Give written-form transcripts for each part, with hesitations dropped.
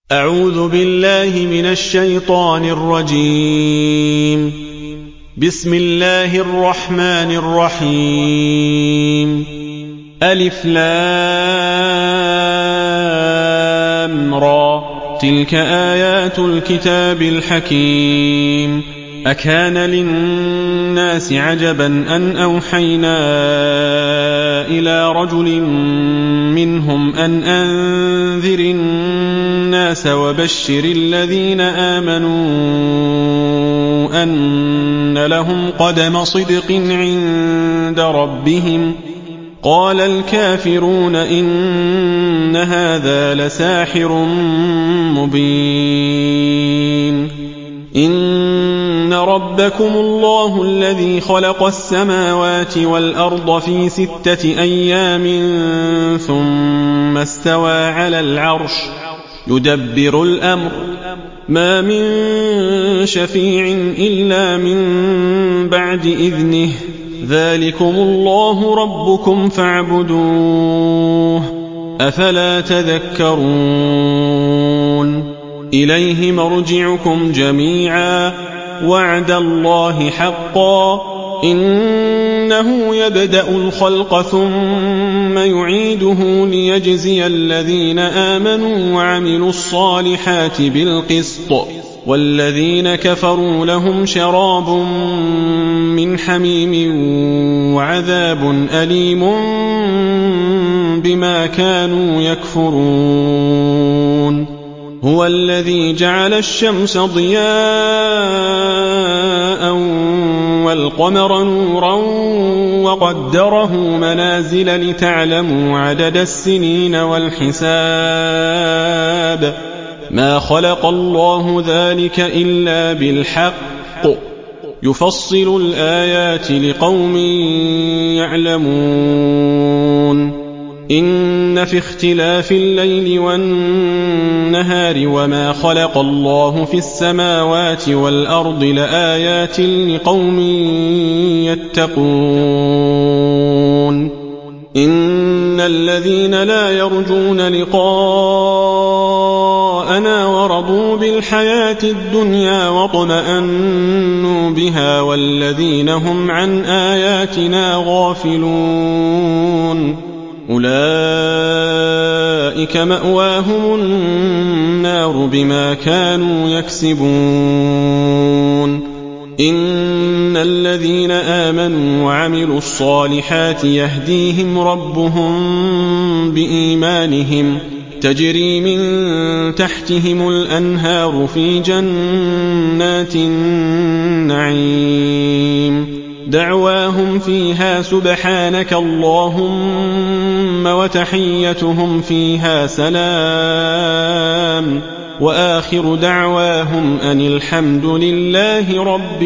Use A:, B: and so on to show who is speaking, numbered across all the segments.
A: أعوذ بالله من الشيطان الرجيم. بسم الله الرحمن الرحيم. ألف لام را، تلك آيات الكتاب الحكيم. أكان للناس عجبا أن أوحينا إلى رجل منهم أن أنذر الناس وبشر الذين آمنوا أن لهم قدم صدق عند ربهم. قال الكافرون إن هذا لساحر مبين. إن ربكم الله الذي خلق السماوات والأرض في 6 أيام ثم استوى على العرش يدبر الأمر، ما من شفيع إلا من بعد إذنه، ذلكم الله ربكم فاعبدوه، أفلا تذكرون. إليه مرجعكم جميعا، وعد الله حقا، إنه يبدأ الخلق ثم يعيده ليجزي الذين آمنوا وعملوا الصالحات بالقسط، والذين كفروا لهم شراب من حميم وعذاب أليم بما كانوا يكفرون. هو الذي جعل الشمس ضياء والقمر نورا وقدره منازل لتعلموا عدد السنين والحساب، ما خلق الله ذلك إلا بالحق، يفصل الآيات لقوم يعلمون. إن في اختلاف الليل والنهار وما خلق الله في السماوات والأرض لآيات لقوم يتقون. إن الذين لا يرجون لقاءنا ورضوا بالحياة الدنيا واطمأنوا بها والذين هم عن آياتنا غافلون أولئك مأواهم النار بما كانوا يكسبون. إن الذين آمنوا وعملوا الصالحات يهديهم ربهم بإيمانهم، تجري من تحتهم الأنهار في جنات النعيم، دعواهم فيها سبحانك اللهم وتحيتهم فيها سلام، وآخر دعواهم أن الحمد لله رب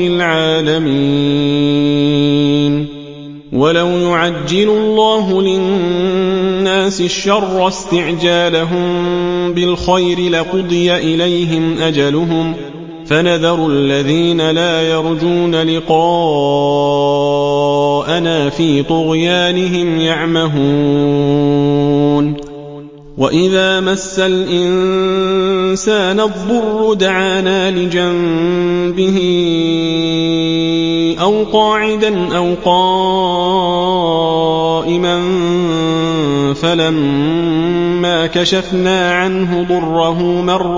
A: العالمين. ولو يعجل الله للناس الشر استعجالهم بالخير لقضي إليهم أجلهم، فنذر الذين لا يرجون لقاءنا في طغيانهم يعمهون. وإذا مس الإنسان الضر دعانا لجنبه أو قاعدا أو قائما فلما كشفنا عنه ضره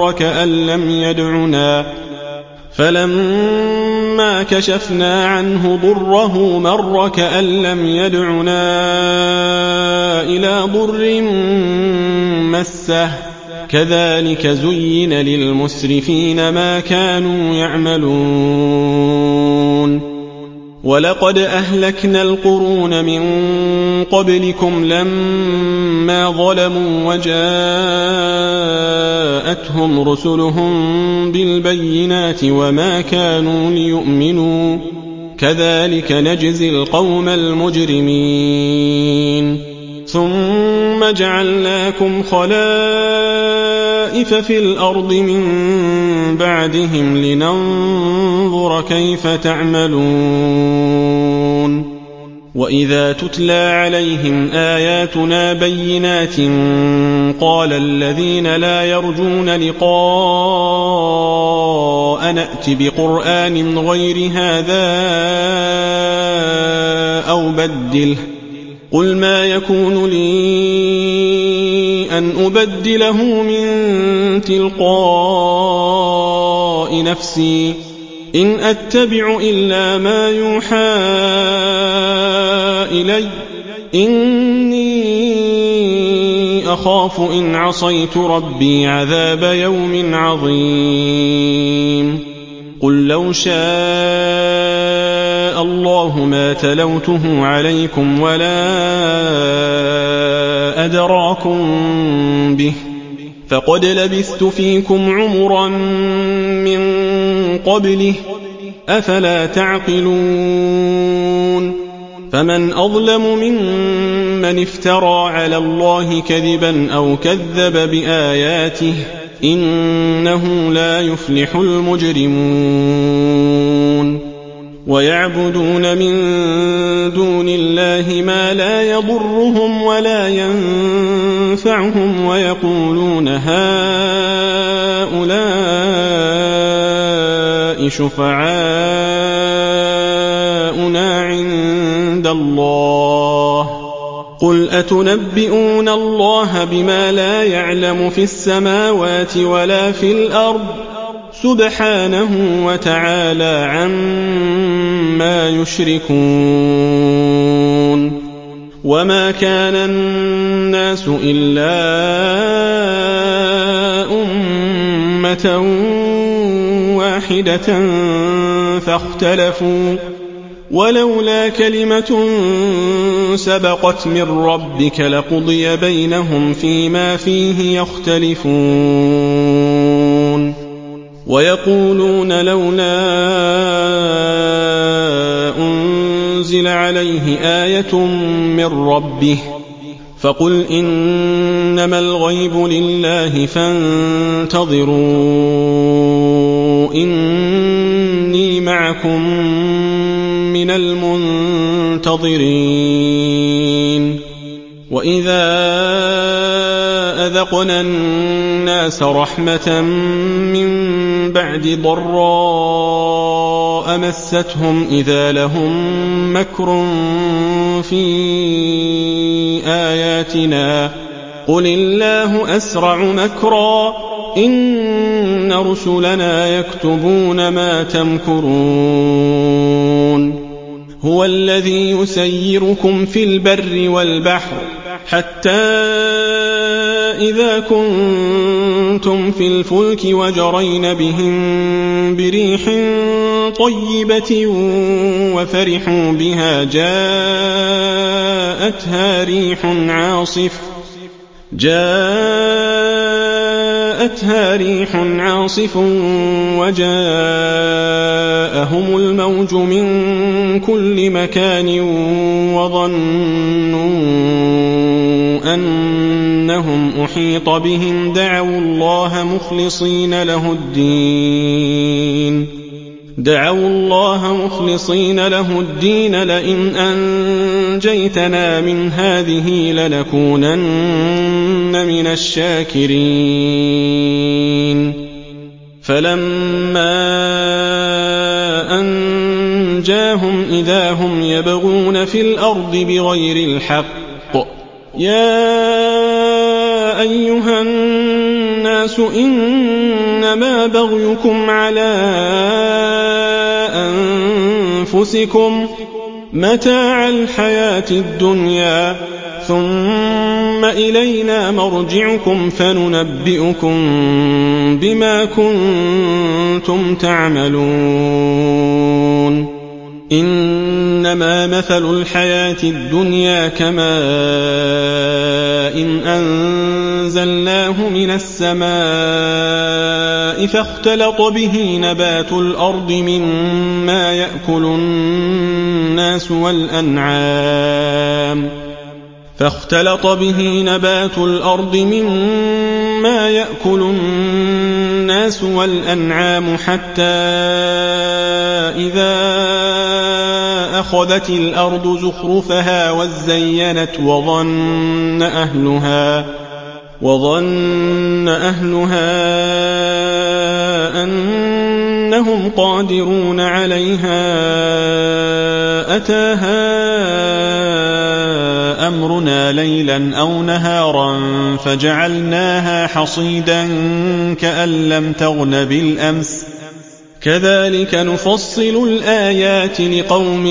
A: مر كأن لم يدعنا إلى ضر مسه، كذلك زين للمسرفين ما كانوا يعملون. ولقد أهلكنا القرون من قبلكم لما ظلموا وجاءتهم رسلهم بالبينات وما كانوا ليؤمنوا، كذلك نجزي القوم المجرمين. ثم جعلناكم خلائف في الأرض من بعدهم لننظر كيف تعملون. وإذا تتلى عليهم آياتنا بينات قال الذين لا يرجون لقاء نأت بقرآن غير هذا أو بدله قل ما يكون لي أن أبدله من تلقاء نفسي إن أتبع إلا ما يوحى إلي إني أخاف إن عصيت ربي عذاب يوم عظيم قل لو شاء الله ما تلوته عليكم ولا أدراكم به فقد لبثت فيكم عمرا من قبله أفلا تعقلون فمن أظلم ممن افترى على الله كذبا أو كذب بآياته إنه لا يفلح المجرمون ويعبدون من دون الله ما لا يضرهم ولا ينفعهم ويقولون هؤلاء شفعاؤنا عند الله قل أتنبئون الله بما لا يعلم في السماوات ولا في الأرض سبحانه وتعالى عما يشركون وما كان الناس إلا أمة واحدة فاختلفوا ولولا كلمة سبقت من ربك لقضي بينهم فيما فيه يختلفون ويقولون لولا أنزل عليه آية من ربه فقل إنما الغيب لله فانتظروا إني معكم من المنتظرين وإذا أذقنا الناس رحمة من بعد ضراء مستهم إذا لهم مكر في آياتنا قل الله أسرع مكرا إن رسلنا يكتبون ما تمكرون هو الذي يسيركم في البر والبحر حتى إذا كنتم في الفلك وجرين بهم بريح طيبة وفرحوا بها جاءتها ريح عاصف وجاءهم الموج من كل مكان وظنوا أنهم أحيط بهم دعوا الله مخلصين له الدين لئن أنجيتنا من هذه لنكونن من الشاكرين فلما أنجاهم إذا هم يبغون في الأرض بغير الحق يا أيها الناس إنما بغيكم على أنفسكم متاع الحياة الدنيا ثم إلينا مرجعكم فننبئكم بما كنتم تعملون إنما مثل الحياة الدنيا كماء إن أنزلناه من السماء فاختلط به نبات الأرض مما يأكل الناس والأنعام حتى إذا أخذت الأرض زخرفها وزينت وظن أهلها أنهم قادرون عليها أتاها أمرنا ليلا أو نهارا فجعلناها حصيدا كأن لم تغن بالأمس كذلك نفصل الآيات لقوم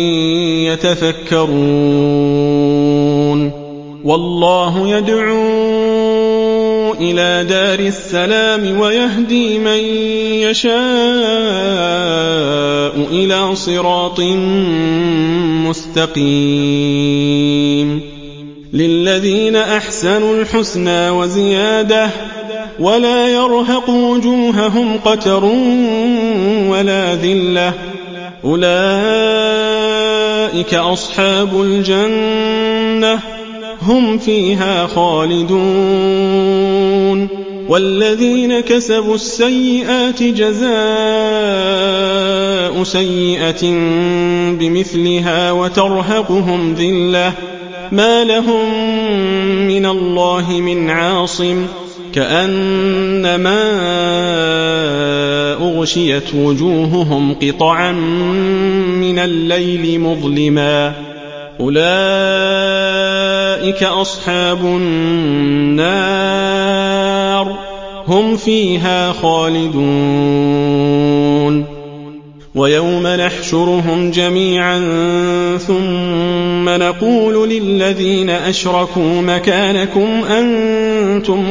A: يتفكرون والله يدعو إلى دار السلام ويهدي من يشاء إلى صراط مستقيم للذين أحسنوا الحسنى وزيادة ولا يرهق وجوههم قتر ولا ذلة أولئك أصحاب الجنة هم فيها خالدون والذين كسبوا السيئات جزاء سيئة بمثلها وترهقهم ذلة ما لهم من الله من عاصم كأنما أغشيت وجوههم قطعا من الليل مظلما أولئك أصحاب النار هم فيها خالدون ويوم نحشرهم جميعا ثم نقول للذين أشركوا مكانكم أنتم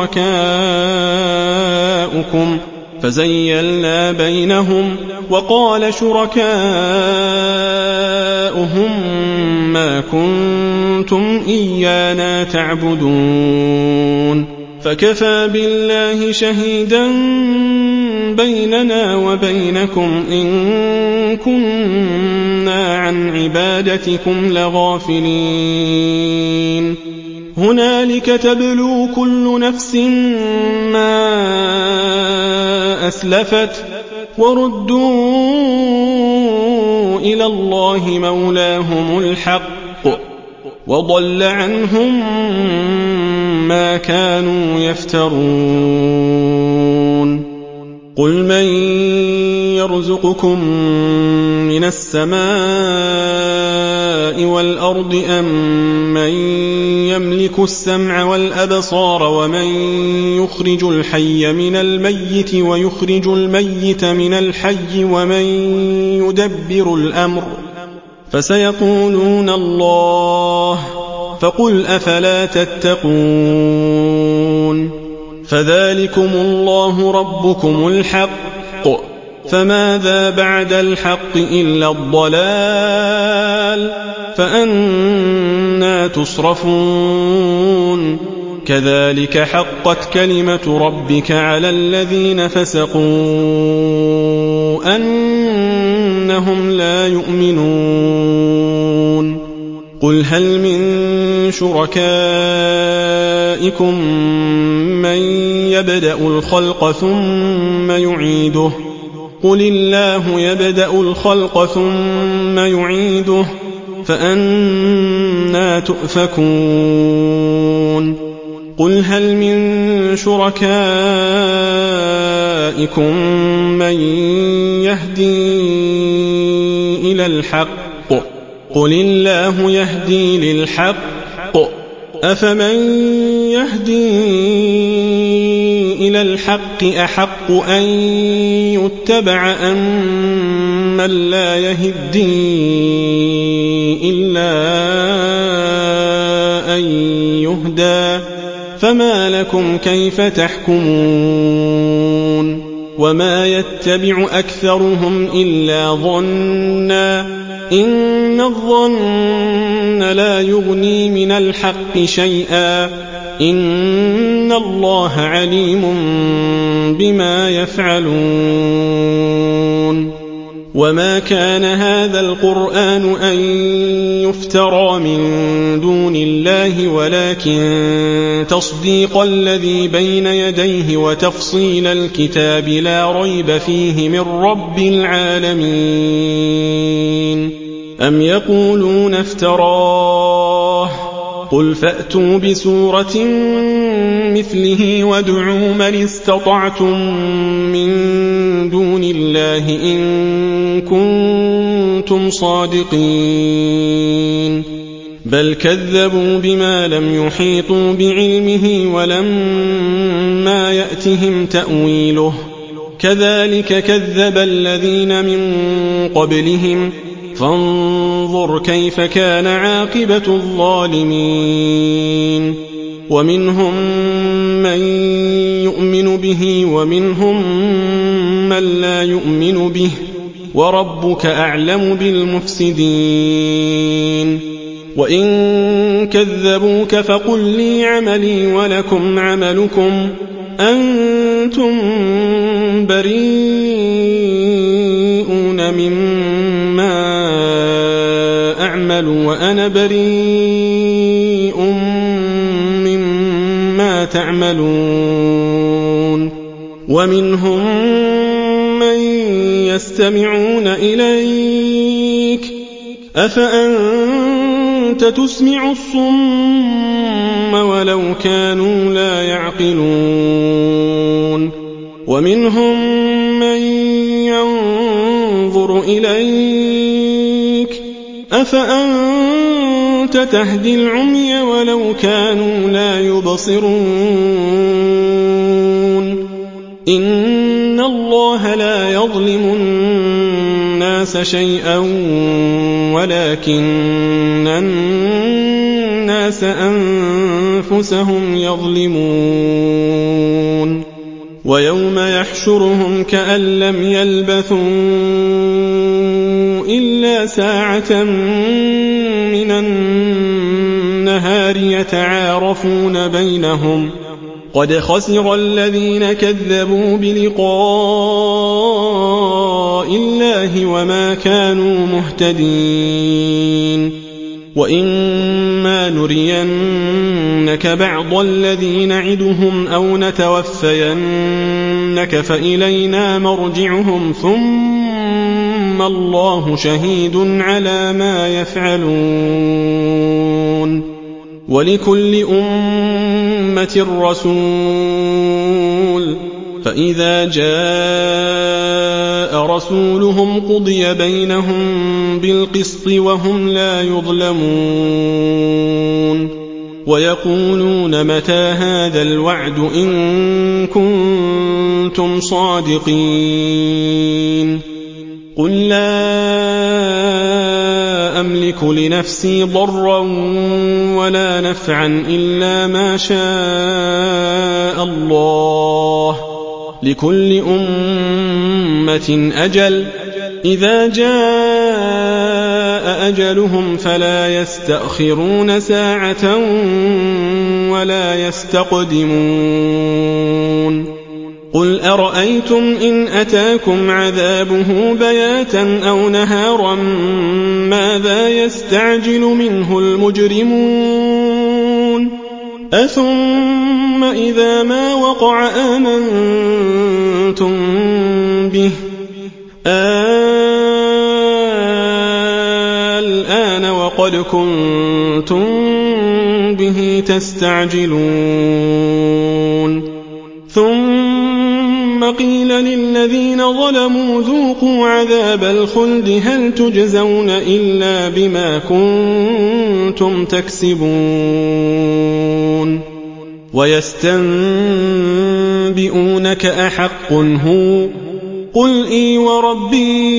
A: وشركاؤكم فزيلنا بينهم وقال شركاؤهم ما كنتم إيانا تعبدون فكفى بالله شهيدا بيننا وبينكم إن كنا عن عبادتكم لغافلين هنالك تبلو كل نفس ما أسلفت وردوا إلى الله مولاهم الحق وضل عنهم ما كانوا يفترون قل من يرزقكم من السماء والأرض أم من يملك السمع والأبصار ومن يخرج الحي من الميت ويخرج الميت من الحي ومن يدبر الأمر فسيقولون الله فقل أفلا تتقون فذلكم الله ربكم الحق فماذا بعد الحق إلا الضلال فأنى تصرفون كذلك حقت كلمة ربك على الذين فسقوا أنهم لا يؤمنون قل هل من شركائكم من يبدأ الخلق ثم يعيده قل الله يبدأ الخلق ثم يعيده فأنى تؤفكون قل هل من شركائكم من يهدي إلى الحق قل الله يهدي للحق أفمن يهدي إلى الحق أحق أن يتبع أم من لا يهدي إلا أن يهدى فما لكم كيف تحكمون وما يتبع أكثرهم إلا ظنا إن الظن لا يغني من الحق شيئا إن الله عليم بما يفعلون وما كان هذا القرآن أن يفترى من دون الله ولكن تصديق الذي بين يديه وتفصيل الكتاب لا ريب فيه من رب العالمين أم يقولون افتراه قل فأتوا بسورة مثله وادعوا من استطعتم من دون الله إن كنتم صادقين بل كذبوا بما لم يحيطوا بعلمه ولما يأتهم تأويله كذلك كذب الذين من قبلهم فانظر كيف كان عاقبة الظالمين ومنهم من يؤمن به ومنهم من لا يؤمن به وربك أعلم بالمفسدين وإن كذبوك فقل لي عملي ولكم عملكم أنتم بريئون مما أعمل وأنا بريء مما تعملون ومنهم من يستمعون إليك أفأنت تسمع الصم ولو كانوا لا يعقلون ومنهم من ينظر إليك أفأنت تهدي العمي ولو كانوا لا يبصرون إن الله لا يظلم الناس شيئا ولكن الناس أنفسهم يظلمون ويوم يحشرهم كأن لم يلبثوا إلا ساعة من النهار يتعارفون بينهم قد خسر الذين كذبوا بلقاء الله وما كانوا مهتدين وإما نرينك بعض الذي نعدهم أو نتوفينك فإلينا مرجعهم ثم الله شهيد على ما يفعلون ولكل أمة رسول فإذا جاء رسولهم قضي بينهم بالقسط وهم لا يظلمون ويقولون متى هذا الوعد إن كنتم صادقين قل لا أملك لنفسي ضرا ولا نفعا إلا ما شاء الله لكل أمة أجل إذا جاء أجلهم فلا يستأخرون ساعة ولا يستقدمون قل أرأيتم إن أتاكم عذابه بياتا أو نهارا ماذا يستعجل منه المجرمون أثم إذا ما وقع آمنتم به الآن وقد كنتم به تستعجلون ثم قيل للذين ظلموا ذوقوا عذاب الخلد هل تجزون إلا بما كنتم تكسبون ويستنبئونك أحق هو قل إي وربي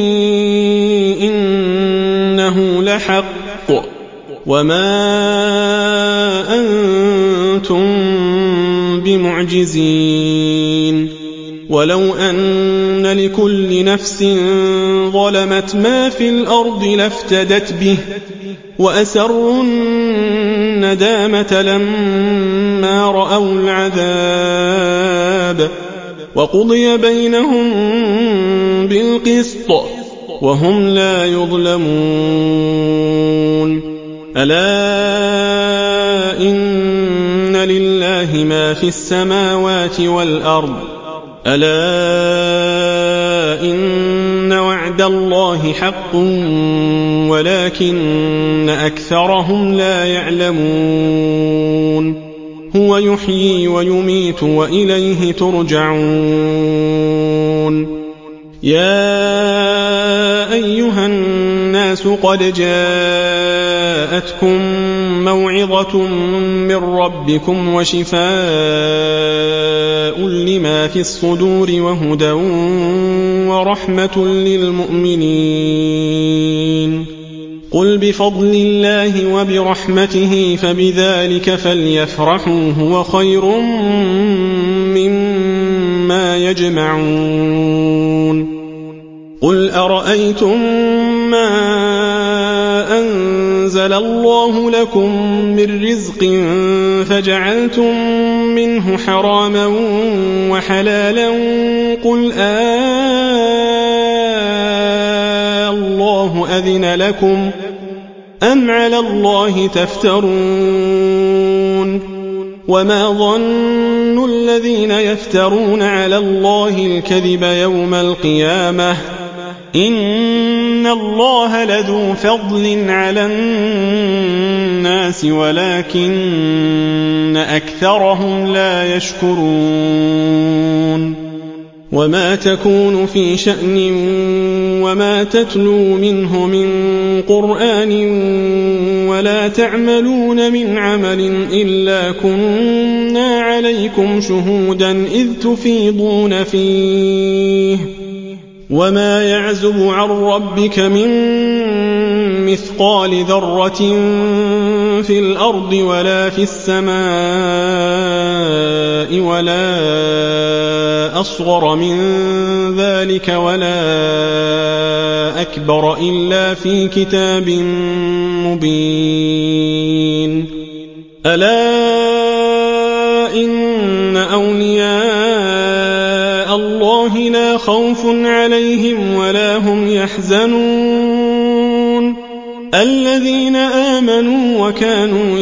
A: إنه لحق وما أنتم بمعجزين ولو أن لكل نفس ظلمت ما في الأرض لافتدت به وأسروا الندامة لما رأوا العذاب وقضي بينهم بالقسط وهم لا يظلمون ألا إن لله ما في السماوات والأرض ألا إن وعد وعد الله حق ولكن أكثرهم لا يعلمون هو يحيي ويميت وإليه ترجعون يا أيها الناس قد جاءتكم موعظة من ربكم وشفاء لما في الصدور وهدى ورحمة للمؤمنين قل بفضل الله وبرحمته فبذلك فليفرحوا هو خير مما يجمعون قل أرأيتم ما أنزل الله لكم من رزق فجعلتم منه حراما وحلالا قل الله أذن لكم أم على الله تفترون وما ظن الذين يفترون على الله الكذب يوم القيامة إن الله لذو فضل على الناس ولكن أكثرهم لا يشكرون وما تكون في شأن وما تتلو منه من قرآن ولا تعملون من عمل إلا كنا عليكم شهودا إذ تفيضون فيه وما يعزب عن ربك من مثقال ذرة في الأرض ولا في السماء ولا أصغر من ذلك ولا أكبر إلا في كتاب مبين ألا إن أولياء الله لا خوف عليهم ولا هم يحزنون الذين آمنوا وكانوا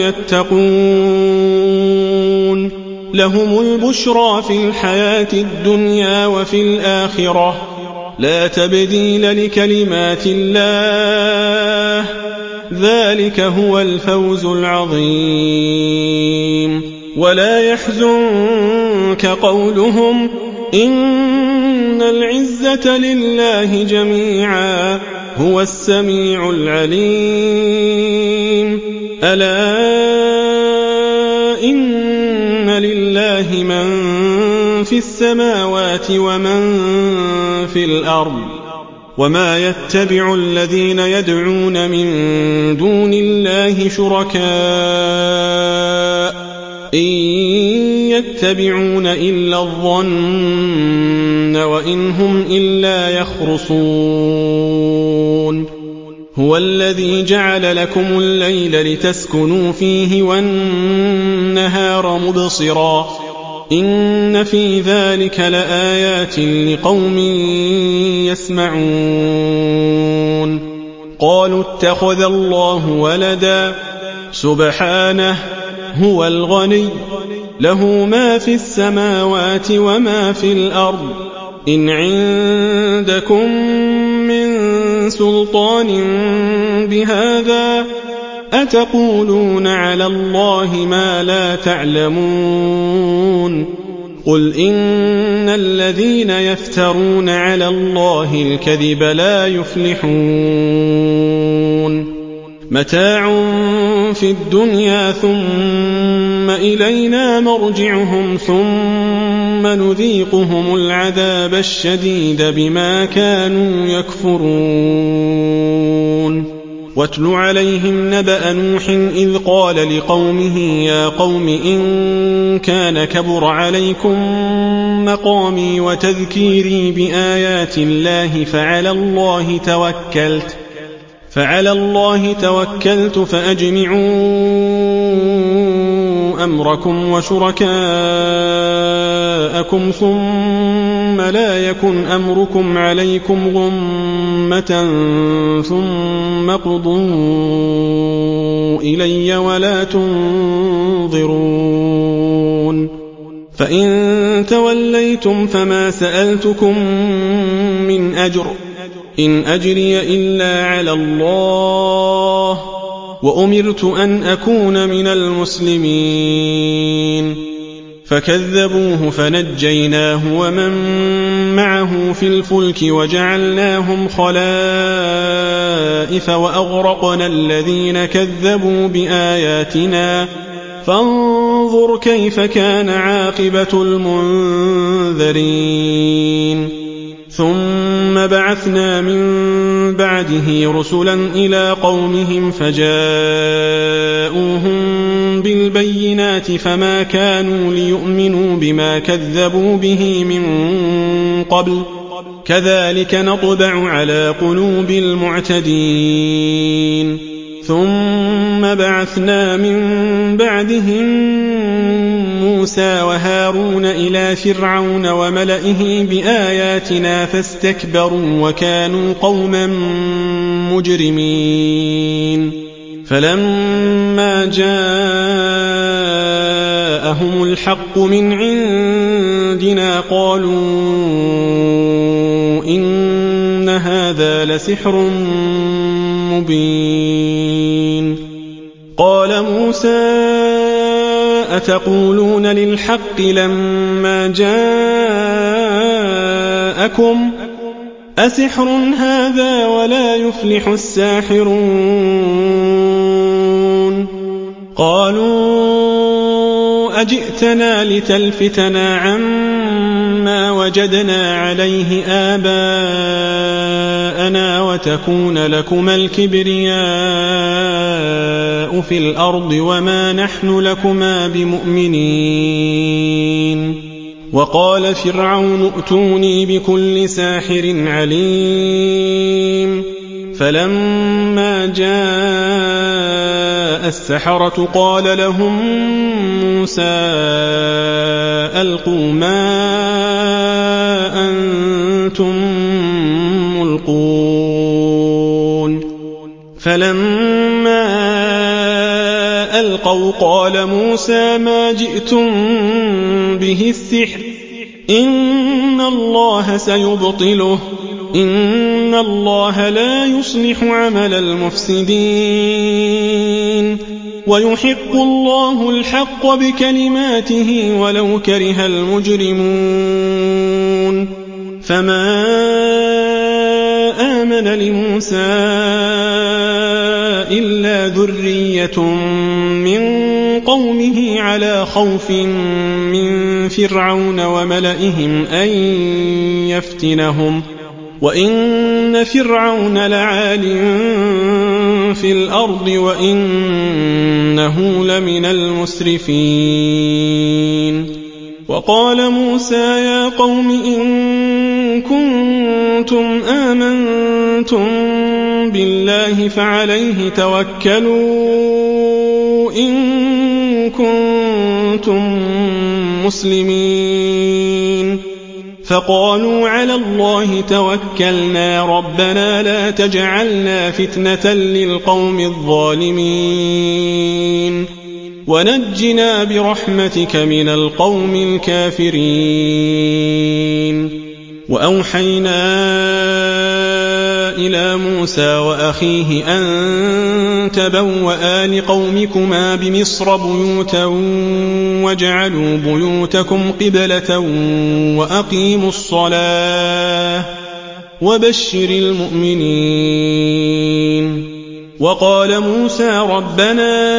A: يتقون لهم البشرى في الحياة الدنيا وفي الآخرة لا تبديل لكلمات الله ذلك هو الفوز العظيم ولا يحزنك قولهم إن العزة لله جميعا هو السميع العليم ألا إن لله من في السماوات ومن في الأرض وما يتبع الذين يدعون من دون الله شركاء إن يتبعون إلا الظن وإن هم إلا يخرصون هو الذي جعل لكم الليل لتسكنوا فيه والنهار مبصرا إن في ذلك لآيات لقوم يسمعون قالوا اتخذ الله ولدا سبحانه هو الغني له ما في السماوات وما في الأرض إن عندكم من سلطان بهذا أتقولون على الله ما لا تعلمون قل إن الذين يفترون على الله الكذب لا يفلحون متاع في الدنيا ثم إلينا مرجعهم ثم نذيقهم العذاب الشديد بما كانوا يكفرون واتل عليهم نبأ نوح إذ قال لقومه يا قوم إن كان كبر عليكم مقامي وتذكيري بآيات الله فعلى الله توكلت فأجمعوا أمركم وشركاءكم ثم لا يكن أمركم عليكم غمة ثم اقضوا إلي ولا تنظرون فإن توليتم فما سألتكم من أجر إن أجري إلا على الله وأمرت أن أكون من المسلمين فكذبوه فنجيناه ومن معه في الفلك وجعلناهم خلائف وأغرقنا الذين كذبوا بآياتنا فانظر كيف كان عاقبة المنذرين ثم بعثنا من بعده رسلا إلى قومهم فجاءوهم بالبينات فما كانوا ليؤمنوا بما كذبوا به من قبل كذلك نطبع على قلوب المعتدين ثم بعثنا من بعدهم موسى وهارون إلى فرعون وملئه بآياتنا فاستكبروا وكانوا قوما مجرمين فلما جاءهم الحق من عندنا قالوا إن هذا لسحر مبين قال موسى أتقولون للحق لما جاءكم أسحر هذا ولا يفلح الساحرون قالوا أجئتنا لتلفتنا عما وجدنا عليه آباءنا وتكون لكما الكبرياء في الأرض وما نحن لكما بمؤمنين وقال فرعون ائتوني بكل ساحر عليم فلما جاء السحرة قال لهم موسى ألقوا ما أنتم ملقون فلما ألقوا قال موسى ما جئتم به السحر إن الله سيبطله إن الله لا يصلح عمل المفسدين ويحق الله الحق بكلماته ولو كره المجرمون فما آمن لموسى إلا ذرية من قومه على خوف من فرعون وملئهم أن يفتنهم وإن فرعون لعال في الأرض وإنه لمن المسرفين وقال موسى يا قوم إن كنتم آمنتم بالله فعليه توكلوا إن كنتم مسلمين فقالوا على الله توكلنا ربنا لا تجعلنا فتنة للقوم الظالمين ونجنا برحمتك من القوم الكافرين وأوحينا إلى موسى وأخيه أن تبوأ لقومكما بمصر بيوتا واجعلوا بيوتكم قبلة وأقيموا الصلاة وبشر المؤمنين وقال موسى ربنا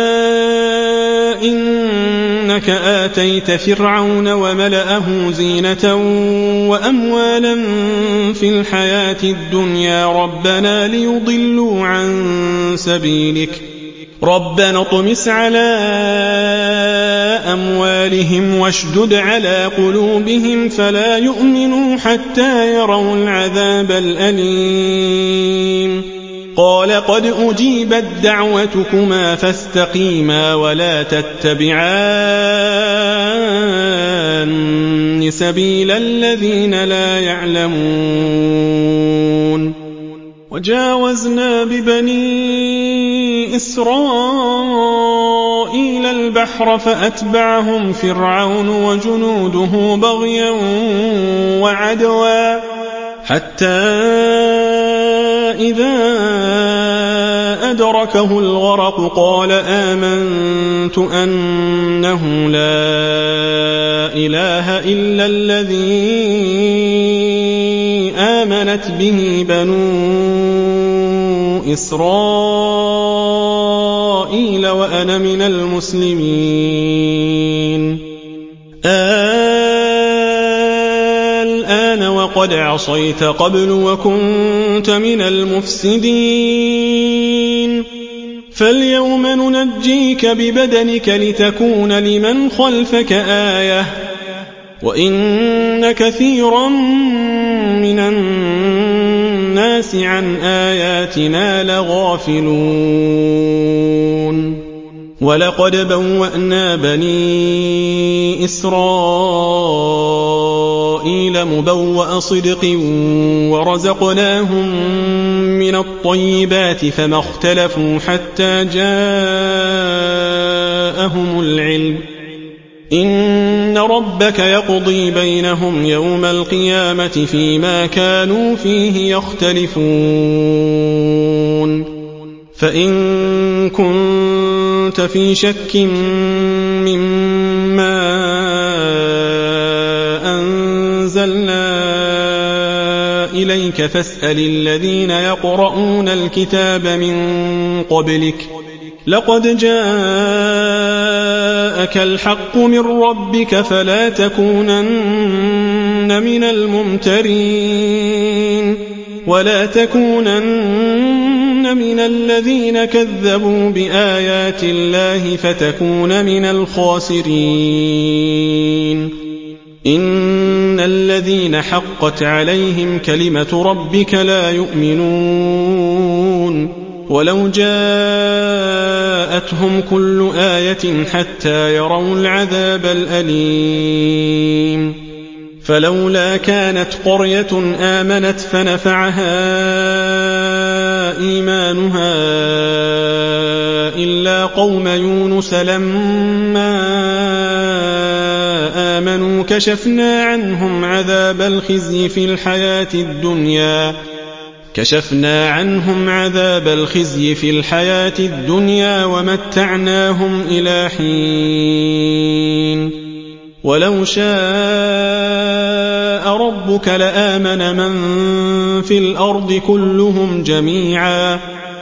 A: إنك آتيت فرعون وملأه زينة وأموالا في الحياة الدنيا ربنا ليضلوا عن سبيلك ربنا اطمس على أموالهم واشدد على قلوبهم فلا يؤمنوا حتى يروا العذاب الأليم قال قد أجيبت دعوتكما فاستقيما ولا تتبعان سبيل الذين لا يعلمون وجاوزنا ببني إسرائيل البحر فأتبعهم فرعون وجنوده بغيا وعدوا حتى إذا أدركه الغرق قال آمنت أنه لا إله إلا الذي آمنت به بنو إسرائيل وأنا من المسلمين الآن وقد عصيت قبل وكنت من المفسدين فاليوم ننجيك ببدنك لتكون لمن خلفك آية وإن كثيرا من الناس عن آياتنا لغافلون ولقد بوأنا بني إسرائيل مبوأ صدق ورزقناهم من الطيبات فما اختلفوا حتى جاءهم العلم إن ربك يقضي بينهم يوم القيامة فيما كانوا فيه يختلفون فإن كنت في شك مما أنزلنا إليك فاسأل الذين يقرؤون الكتاب من قبلك لقد جاءك الحق من ربك فلا تكونن من الممترين ولا تكونن من الذين كذبوا بآيات الله فتكون من الخاسرين إن الذين حقت عليهم كلمة ربك لا يؤمنون ولو جاءتهم كل آية حتى يروا العذاب الأليم فلولا كانت قرية آمنت فنفعها إيمانها إلا قوم يونس لما آمنوا كشفنا عنهم عذاب الخزي في الحياة الدنيا ومتعناهم إلى حين ولو شاء ربك لآمن من في الأرض كلهم جميعا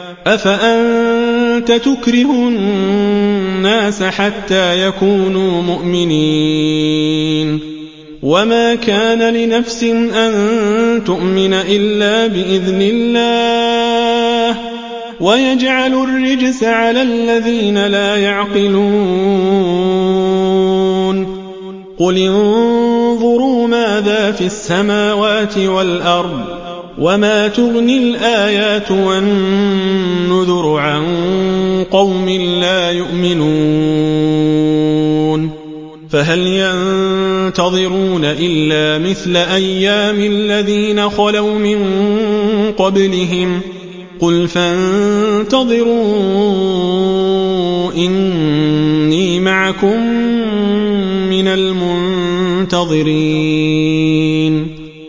A: أفأنت تكره الناس حتى يكونوا مؤمنين وما كان لنفس أن تؤمن إلا بإذن الله ويجعل الرجس على الذين لا يعقلون قل انظروا ماذا في السماوات والأرض وما تغني الآيات والنذر عن قوم لا يؤمنون فهل ينتظرون إلا مثل أيام الذين خلوا من قبلهم قل فانتظروا إني معكم من المنتظرين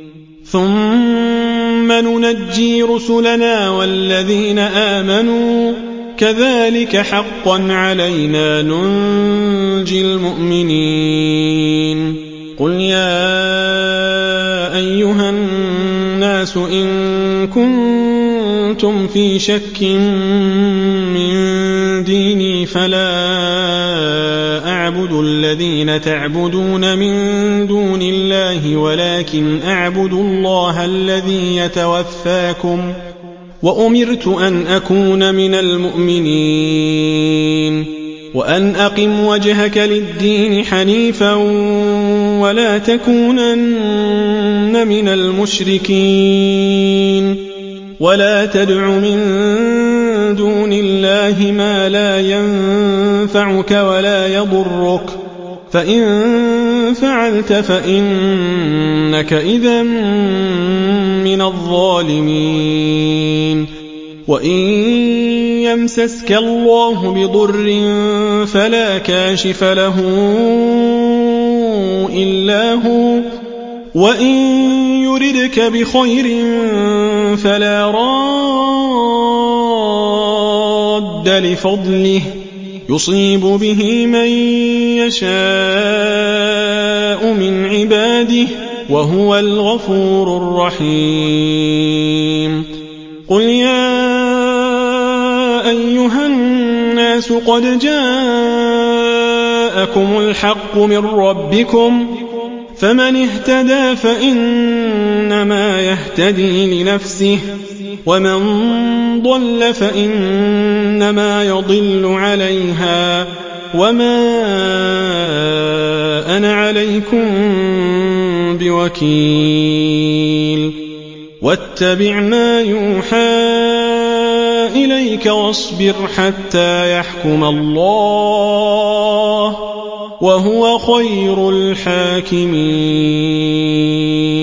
A: ثم ننجي رسلنا والذين آمنوا كذلك حقا علينا ننجي المؤمنين قل يا أيها الناس إن كنتم في شك من ديني فلا أعبد الذين تعبدون من دون الله ولكن أعبد الله الذي يتوفاكم وأمرت أن أكون من المؤمنين وأن أقم وجهك للدين حنيفا ولا تكونن من المشركين ولا تدع من دون الله ما لا ينفعك ولا يضرك فإن فعلت فإنك إذا من الظالمين وإن يمسسك الله بضر فلا كاشف له إلا هو وإن يردك بخير فلا راد لفضله يصيب به من يشاء من عباده وهو الغفور الرحيم قل يا أيها الناس قد جاءكم الحق من ربكم فمن اهتدى فإنما يهتدي لنفسه ومن ضل فإنما يضل عليها وما أنا عليكم بوكيل واتبع ما يوحى إليك واصبر حتى يحكم الله وهو خير الحاكمين